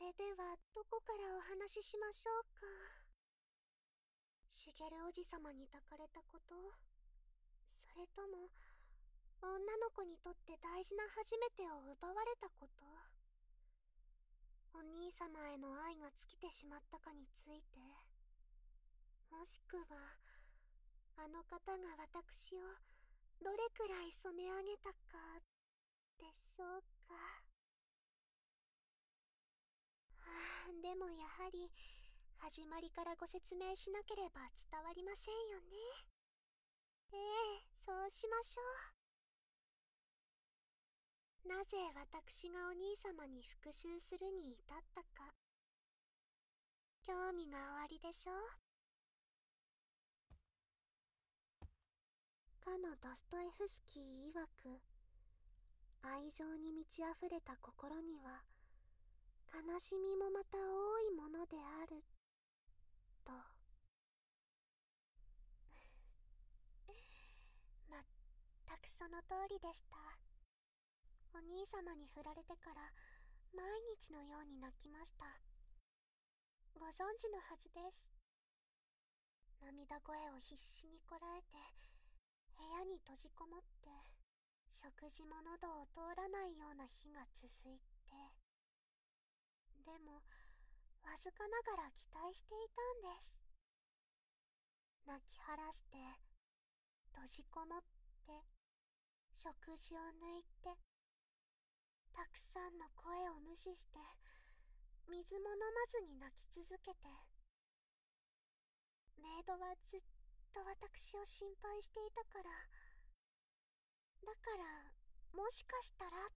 れではどこからお話ししましょうか。茂おじさまに抱かれたこと、それとも女の子にとって大事な初めてを奪われたこと、お兄様への愛が尽きてしまったかについて、もしくはあの方が私をどれくらい染め上げたかでしょうか。でもやはり始まりからご説明しなければ伝わりませんよね。ええ、そうしましょう。なぜ私がお兄様に復讐するに至ったか、興味がおありでしょう。かのドストエフスキー曰く、愛情に満ち溢れた心には悲しみもまた多いものであると。まったくその通りでした。お兄様に振られてから毎日のように泣きました。ご存知のはずです。涙声を必死にこらえて部屋に閉じこもって、食事も喉を通らないような日が続いて、でもわずかながら期待していたんです。泣き晴らして、閉じこもって、食事を抜いて、たくさんの声を無視して、水も飲まずに泣き続けて、メイドはずっと私を心配していたから、だからもしかしたらって。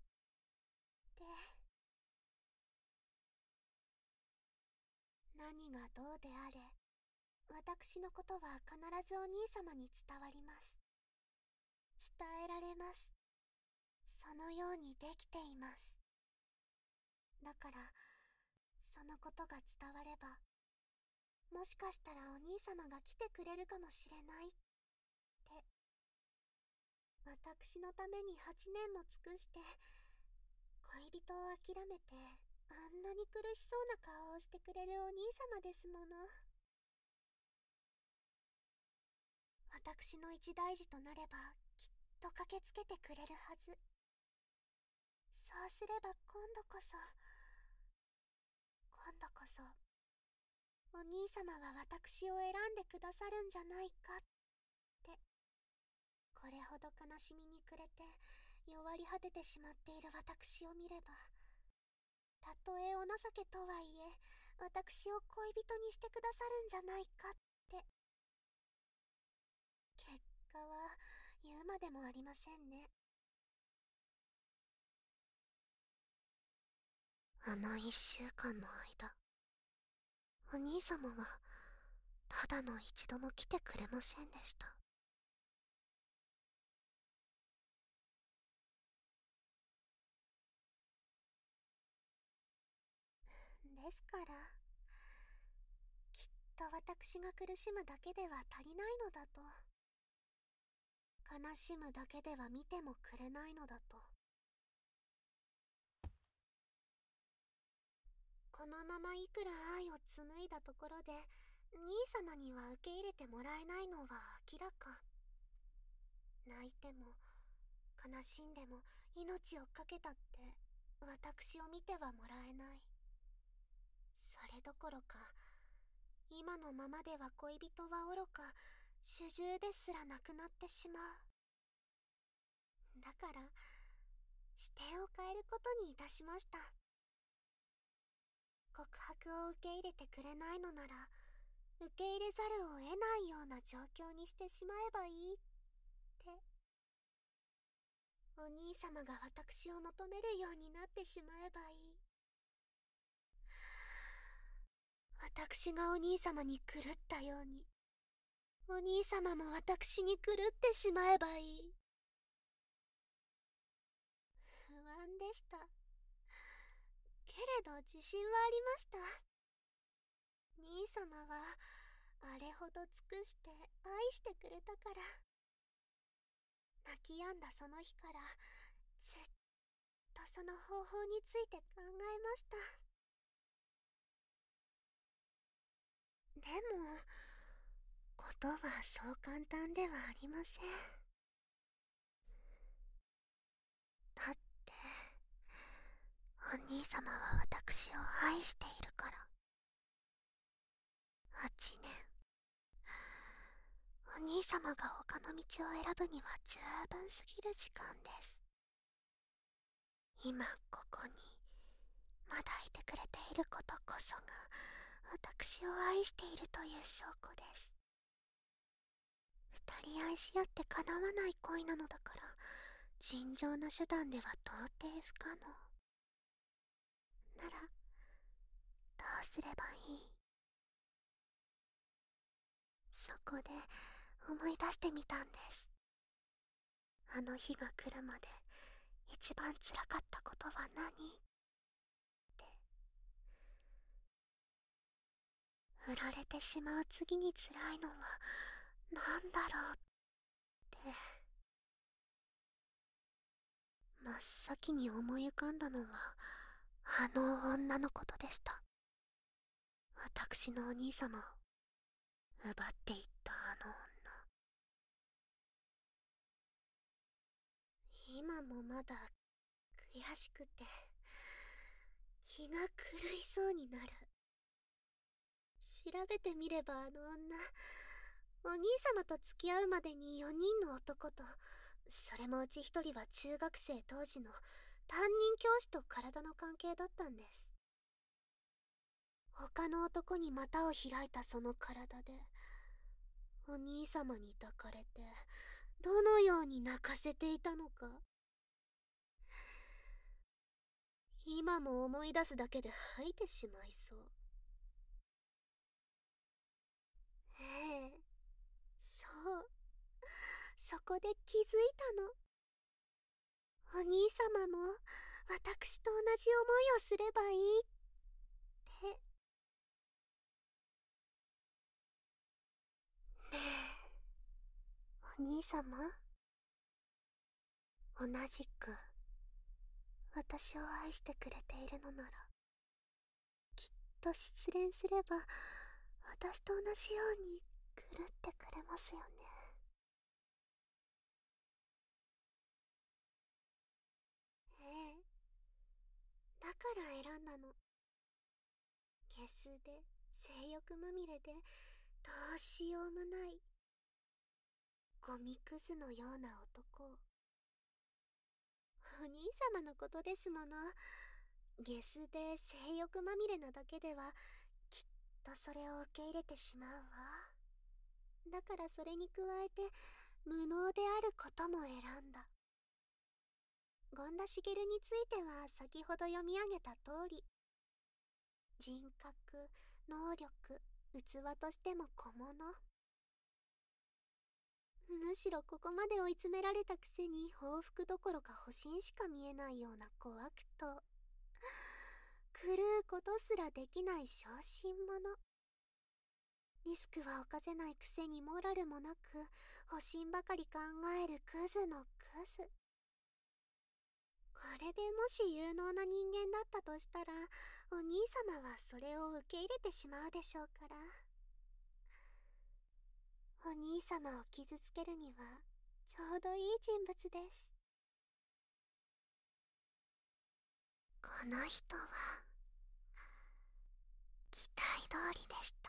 何がどうであれ、私のことは必ずお兄様に伝わります。伝えられます。そのようにできています。だからそのことが伝われば、もしかしたらお兄様が来てくれるかもしれないって。私のために8年も尽くして恋人を諦めてあんなに苦しそうな顔をしてくれるお兄様ですもの。私の一大事となればきっと駆けつけてくれるはず。そうすれば今度こそお兄様は私を選んでくださるんじゃないかって。これほど悲しみに暮れて弱り果ててしまっている私を見れば、たとえお情けとはいえ私を恋人にしてくださるんじゃないかって。結果は言うまでもありませんね。あの1週間の間、お兄様はただの一度も来てくれませんでした。ですからきっと私が苦しむだけでは足りないのだと、悲しむだけでは見てもくれないのだと。このままいくら愛を紡いだところで兄様には受け入れてもらえないのは明らか。泣いても悲しんでも命を懸けたって私を見てはもらえない。それどころか今のままでは恋人はおろか主従ですらなくなってしまう。だから視点を変えることにいたしました。告白を受け入れてくれないのなら受け入れざるを得ないような状況にしてしまえばいいって。お兄様が私を求めるようになってしまえばいい。私がお兄様に狂ったようにお兄様も私に狂ってしまえばいい。不安でした。けれど自信はありました。兄様はあれほど尽くして愛してくれたから。泣き止んだその日からずっとその方法について考えました。 でも、ことはそう簡単ではありません。だって、お兄様は私を愛しているから。8年。お兄様が他の道を選ぶには十分すぎる時間です。今ここにまだいてくれていることこそが私を愛しているという証拠です。二人愛し合って叶わない恋なのだから、尋常な手段では到底不可能。ならどうすればいい？そこで思い出してみたんです。あの日が来るまで一番辛かったことは何って。振られてしまう次に辛いのは何だろうって。真っ先に思い浮かんだのはあの女のことでした。私のお兄様を奪っていったあの女。今もまだ悔しくて気が狂いそうになる。調べてみればあの女、お兄様と付き合うまでに4人の男と、それもうち1人は中学生当時の担任教師と体の関係だったんです。他の男に股を開いたその体でお兄様に抱かれてどのように泣かせていたのか、今も思い出すだけで吐いてしまいそう。ええ、そう、そこで気づいたの。お兄様も私と同じ思いをすればいいって。ねえ、お兄様、同じく私を愛してくれているのなら、きっと失恋すれば私と同じように狂ってくれますよね。ええ、だから選んだの。ゲスで性欲まみれでどうしようもないゴミクズのような男を。お兄様のことですもの。ゲスで性欲まみれなだけではきっとそれを受け入れてしまうわ。だからそれに加えて無能であることも選んだ。権田茂については先ほど読み上げた通り、人格、能力、器としても小物。むしろここまで追い詰められたくせに報復どころか保身しか見えないような小悪党。狂うことすらできない小心者。リスクは犯せないくせにモラルもなく保身ばかり考えるクズのクズ。これでもし有能な人間だったとしたら、お兄様はそれを受け入れてしまうでしょうから。お兄様を傷つけるにはちょうどいい人物です。この人は期待通りでした。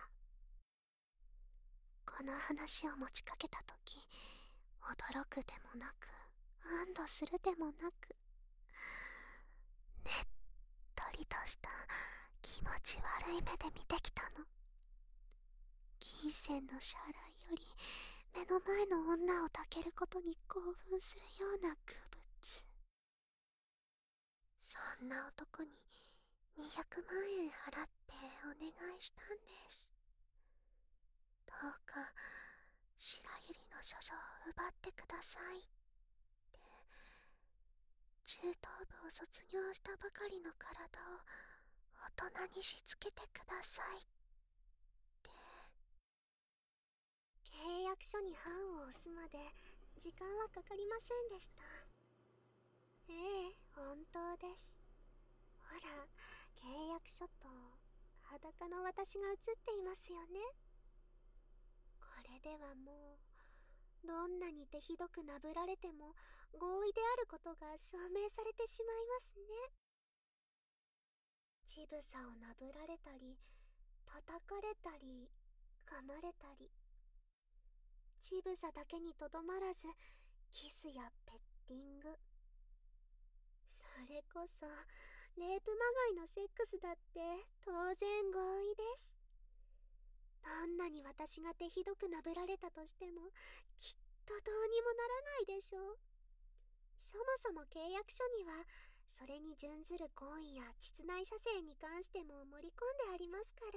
この話を持ちかけたとき、驚くでもなく安堵するでもなく、ねっとりとした気持ち悪い目で見てきたの。金銭の支払いより目の前の女を抱けることに興奮するような空物。そんな男に200万円払ってお願いしたんです。どうか白百合の処女を奪ってくださいって。中等部を卒業したばかりの体を大人にしつけてくださいって。契約書に判を押すまで時間はかかりませんでした。ええ、本当です。ほら、契約書と裸の私が映っていますよね。これではもう、どんなに手ひどくなぶられても合意であることが証明されてしまいますね。乳房をなぶられたり、叩かれたり、噛まれたり、乳房だけにとどまらず、キスやペッティング。それこそ、レイプまがいのセックスだって当然合意です。どんなに私が手ひどくなぶられたとしても、きっとどうにもならないでしょう。そもそも契約書には、それに準ずる行為や膣内射精に関しても盛り込んでありますから。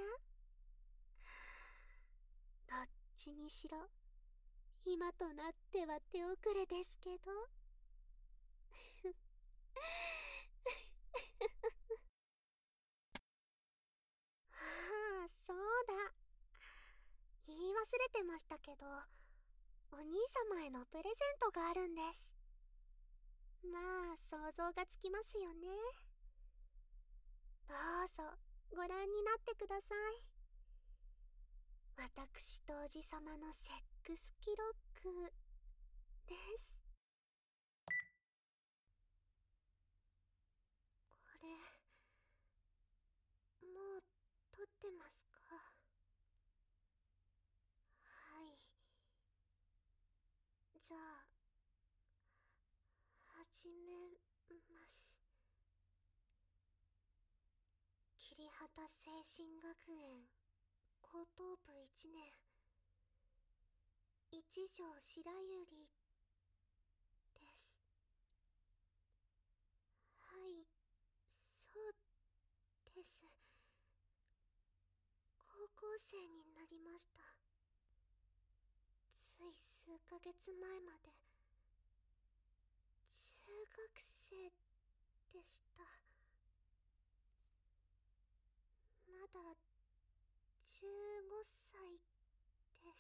どっちにしろ、今となっては手遅れですけど。ああ、そうだ。言い忘れてましたけど、お兄様へのプレゼントがあるんです。まあ、想像がつきますよね。どうぞ、ご覧になってください。私とおじさまのセックス記録です。これ、もう撮ってますか？はい。じゃあ、始めます。桐畑精神学園高等部1年一条白百合です。はい、そうです。高校生になりました。つい数ヶ月前まで中学生でした。まだ15歳です。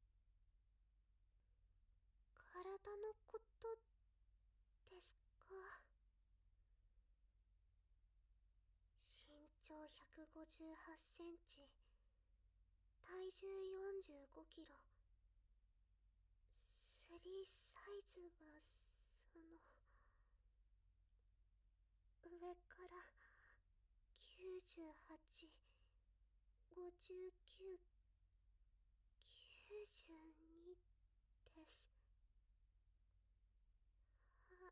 体のことですか？身長158センチ、体重45キロ。スリーサイズは上から98、59、92です。はい、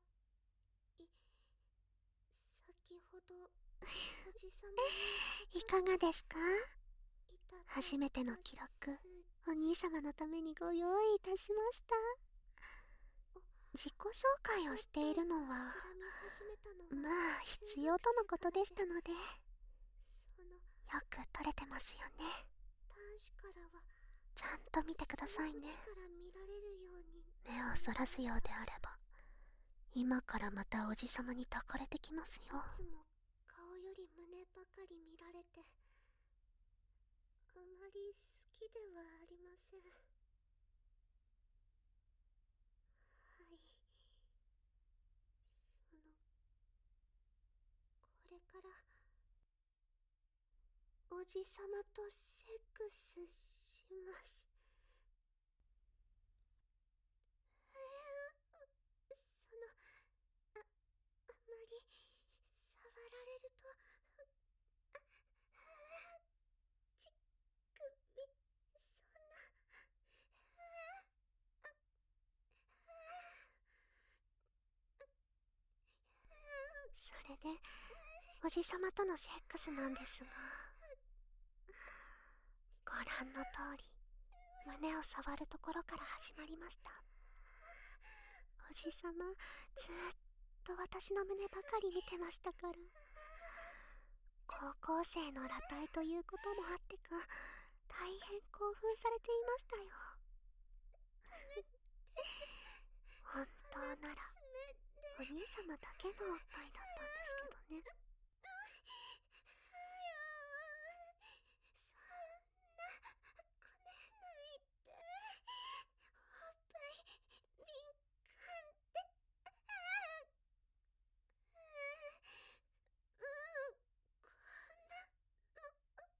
先ほどおじさまにいかがですか？初めての記録、お兄様のためにご用意いたしました。自己紹介をしているのは、まあ必要とのことでしたので、よく撮れてますよね。ちゃんと見てくださいね。目をそらすようであれば、今からまたおじさまに抱かれてきますよ。いつも顔より胸ばかり見られて、あまり好きではありません。はい、これからおじさまとセックスします。あまり触られると、ちくび、そんな、それでおじさまとのセックスなんですが、ご覧の通り胸を触るところから始まりました。おじさまずーっと私の胸ばかり見てましたから、高校生の裸体ということもあってか、大変興奮されていましたよ。本当ならお兄様だけのおっぱいだったんですけどね。そんなこねないで。おっぱい敏感で。こんなの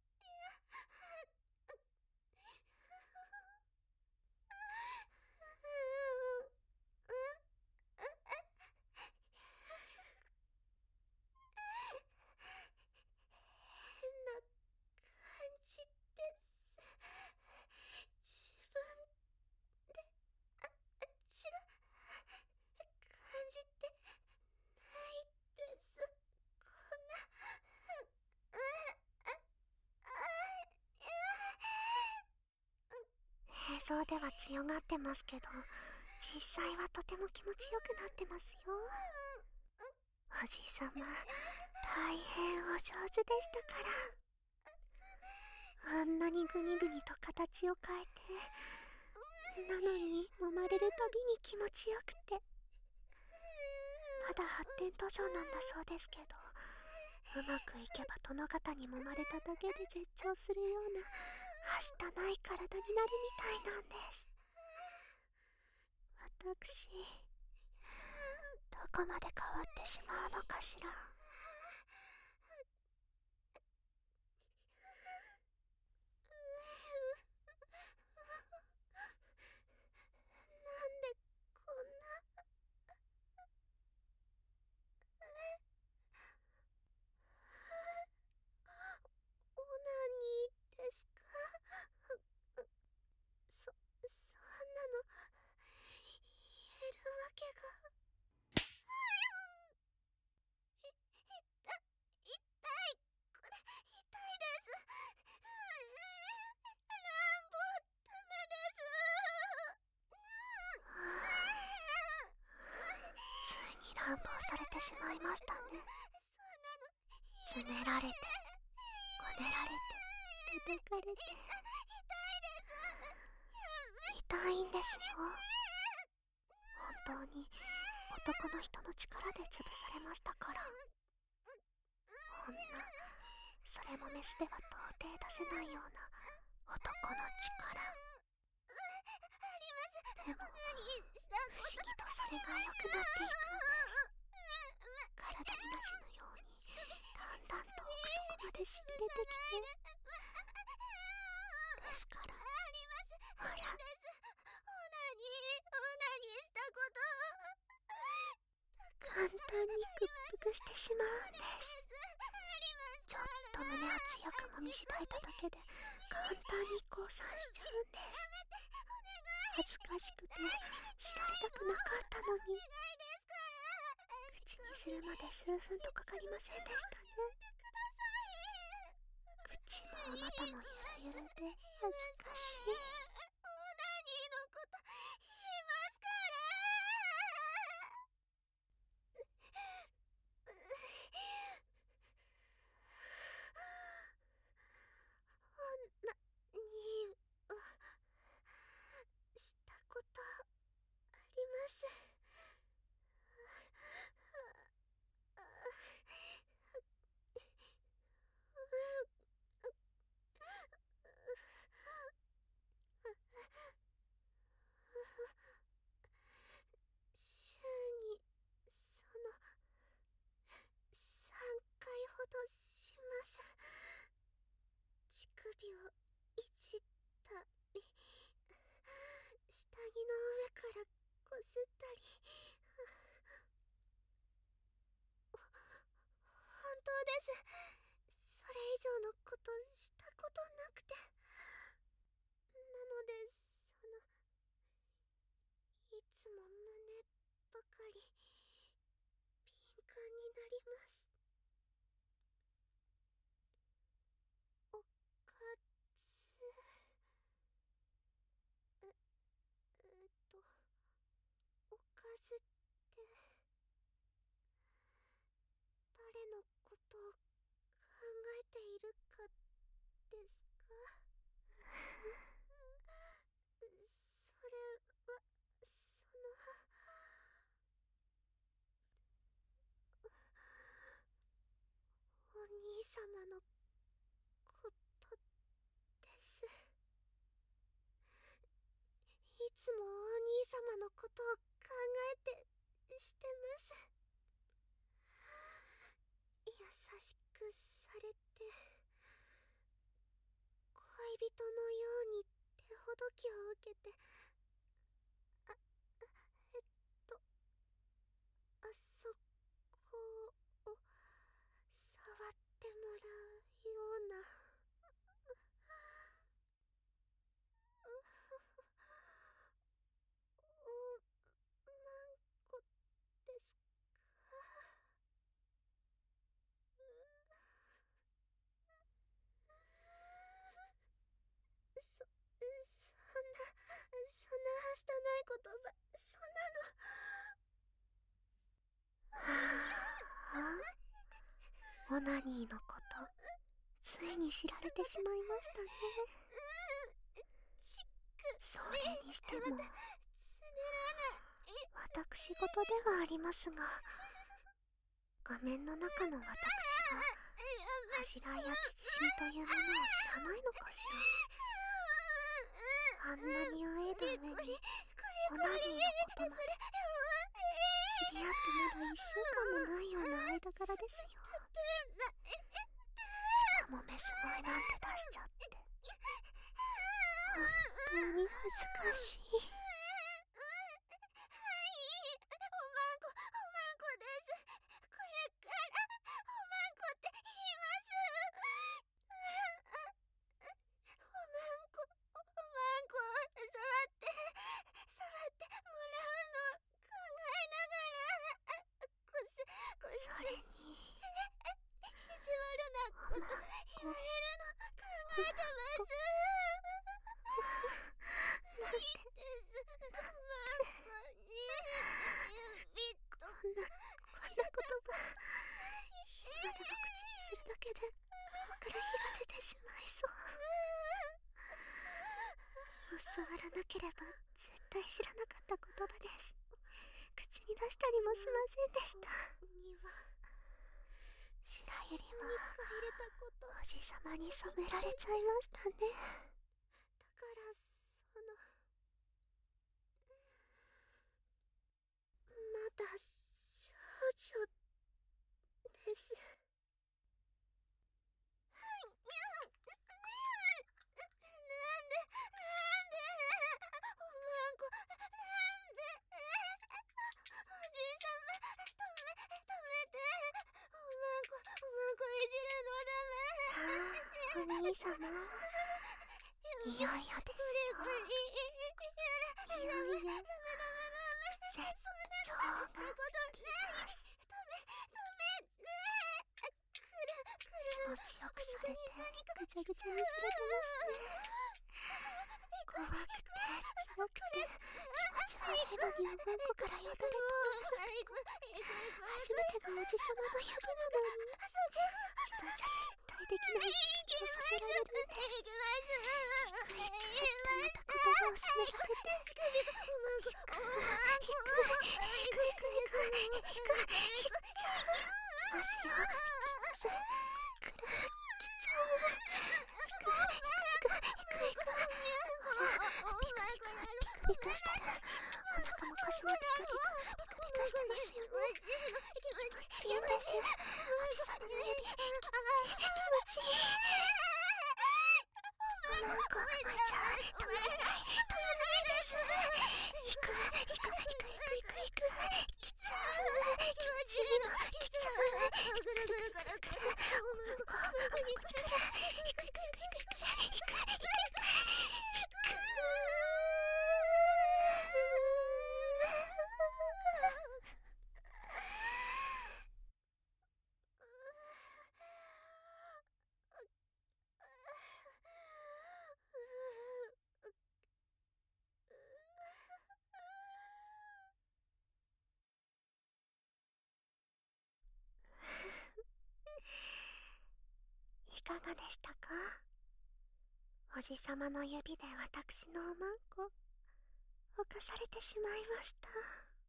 像では強がってますけど、実際はとても気持ちよくなってますよ。おじさま、大変お上手でしたから。あんなにグニグニと形を変えて、なのに揉まれるたびに気持ちよくて。まだ発展途上なんだそうですけど、うまくいけば殿方に揉まれただけで絶頂するようなはしたない体になるみたいなんです。私、どこまで変わってしまうのかしら。なんでこんな。オナニーですか？そんなの言えるわけが。痛い、これ痛いです。乱暴ダメです。ついに乱暴されてしまいましたね。つねられて、こねられて、叩かれて。痛いんですよ。本当に男の人の力で潰されましたから。こんな、それもメスでは到底出せないような男の力。でも、不思議とそれが良くなっていくんです。体に馴染むように、だんだんと奥底までしびれてきて。ですから、ほら。オナニーしたこと。簡単に屈服してしまうんです。ちょっと胸を強くもみしばいただけで簡単に降参しちゃうんです。恥ずかしくて知られたくなかったのに。口にするまで数分とかかりませんでしたね。口もお股もゆるゆるで恥ずかしい。オナニーのこと言いますから。オナニーはしたことあります。週に3回ほどします。乳首をいじったり、下着の上からこすったり。本当です。それ以上のことしたことなくて。なので、いつも胸ばかり敏感になります。おかず、おかずって誰のことを考えているかですか？それは、お兄様のことです。いつもお兄様のことを考えてしてます。優しくされて、恋人のように手ほどきを受けて、あ、えっと、あそこを触ってもらうような。おまんこですか？そんな。 言葉、そんなの。オナニーのこと、ついに知られてしまいましたね。それにしても、私事ではありますが、画面の中の私が恥じらいや慎みというものを知らないのかしら。あんなに会えた上にオナニーのことまで。知り合ってまだ1週間もないような間柄ですよ。しかもメス声なんて出しちゃって、本当に恥ずかしい。教わらなければ絶対知らなかった言葉です。口に出したりもしませんでした。白百合はおじさまに染められちゃいましたね。だからまだ少女です。お兄様、いよいよですよ。いよいよ絶頂が来ます。気持ちよくされてぐちゃぐちゃにされてますね。怖くて辛くて気持ち悪いのにおまんこからよだれと初めてがおじさまの指なのに自分じゃ絶対できない経験をさせられるんです。行く行くとまた言葉を責められて、行っちゃいますよ。行きます。来ちゃう。ほら、ピクピクしたらお腹も腰もピクピクしてますよね。気持ちいいんです。おじさまの指、気持ちいい。おまんこ、おいちゃん、止まらないです。行く。来ちゃう。気持ちいいの。来ちゃう。来る。おまんこ来る。行く。いかがでしたか？おじさまの指で私のおまんこ犯されてしまいました。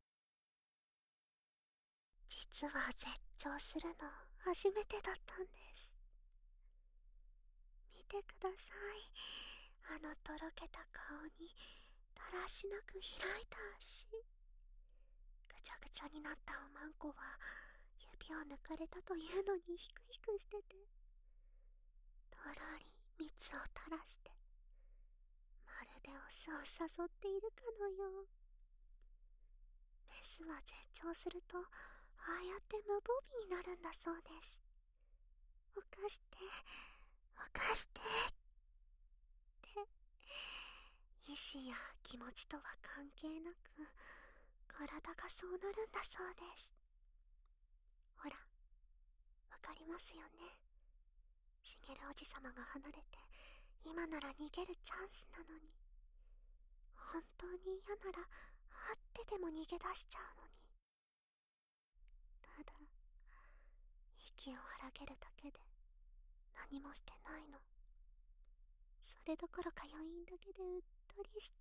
実は絶頂するの初めてだったんです。見てください。あのとろけた顔にだらしなく開いた足。ぐちゃぐちゃになったおまんこは指を抜かれたというのにヒクヒクしてて、とろり蜜を垂らしてまるでオスを誘っているかのよう。メスは絶頂するとああやって無防備になるんだそうです。犯してって意志や気持ちとは関係なく体がそうなるんだそうです。ほら、わかりますよね。しげるおじさまが離れて今なら逃げるチャンスなのに、 本当に嫌なら会ってでも逃げ出しちゃうのに。ただ息を荒げるだけで何もしてないの。それどころか余韻だけでうっとりして。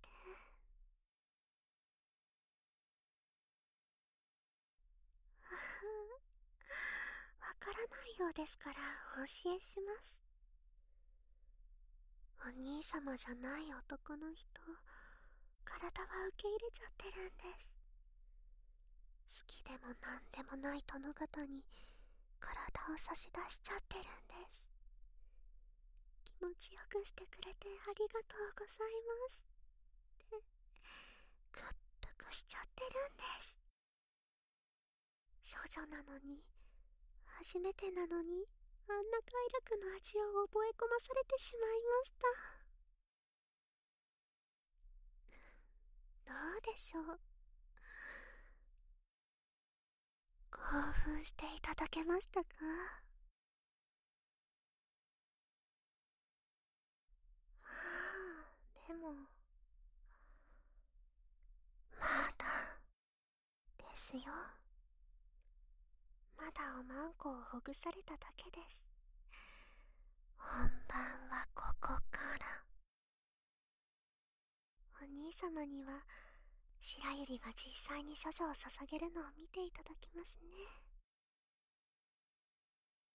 わからないようですからお教えします。お兄様じゃない男の人、体は受け入れちゃってるんです。好きでもなんでもない殿方に体を差し出しちゃってるんです。気持ちよくしてくれてありがとうございますって屈服しちゃってるんです。少女なのに、初めてなのに、あんな快楽の味を覚え込まされてしまいました。どうでしょう。興奮していただけましたか？でも、まだですよ。まだおまんこをほぐされただけです。本番はここから。お兄様には白百合が実際に処女を捧げるのを見ていただきますね。